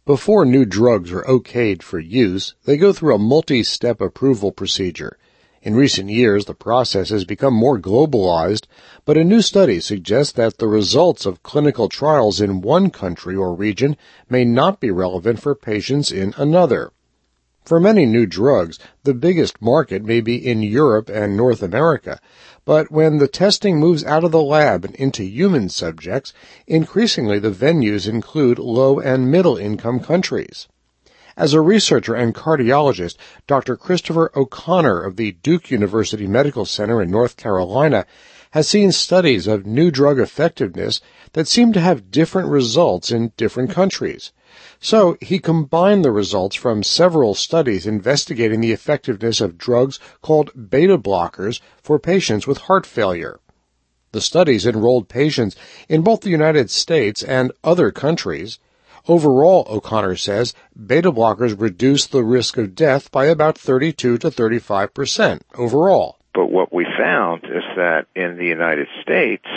Before new drugs are okayed for use, they go through a multi-step approval procedure. In recent years, the process has become more globalized, but a new study suggests that the results of clinical trials in one country or region may not be relevant for patients in another. For many new drugs, the biggest market may be in Europe and North America, but when the testing moves out of the lab and into human subjects, increasingly the venues include low- and middle-income countries. As a researcher and cardiologist, Dr. Christopher O'Connor of the Duke University Medical Center in North Carolina has seen studies of new drug effectiveness that seem to have different results in different countries. So he combined the results from several studies investigating the effectiveness of drugs called beta blockers for patients with heart failure. The studies enrolled patients in both the United States and other countries. Overall, O'Connor says, beta blockers reduce the risk of death by about 32 to 35% overall. But what we found is that in the United States,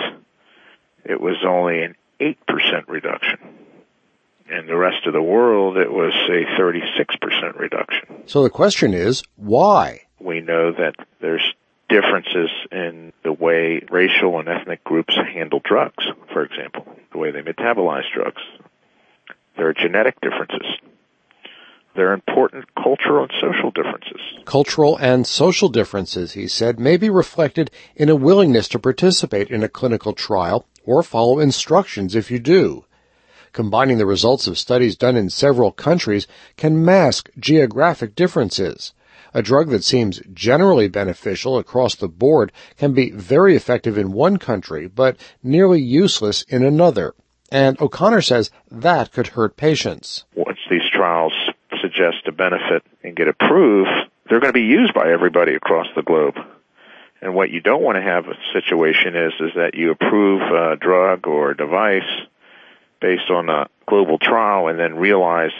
it was only an 8% reduction. In the rest of the world, it was a 36% reduction. So the question is, why? We know that there's differences in the way racial and ethnic groups handle drugs, for example, the way they metabolize drugs. There are genetic differences. There are important cultural and social differences. Cultural and social differences, he said, may be reflected in a willingness to participate in a clinical trial or follow instructions if you do. Combining the results of studies done in several countries can mask geographic differences. A drug that seems generally beneficial across the board can be very effective in one country, but nearly useless in another. And O'Connor says that could hurt patients. Once these trials suggest a benefit and get approved, they're going to be used by everybody across the globe. And what you don't want to have a situation is that you approve a drug or a device based on a global trial and then realize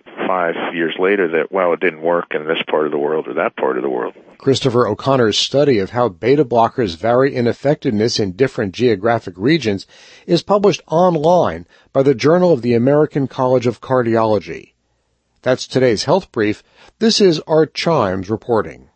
5 years later that, well, it didn't work in this part of the world or that part of the world. Christopher O'Connor's study of how beta blockers vary in effectiveness in different geographic regions is published online by the Journal of the American College of Cardiology. That's today's Health Brief. This is Art Chimes reporting.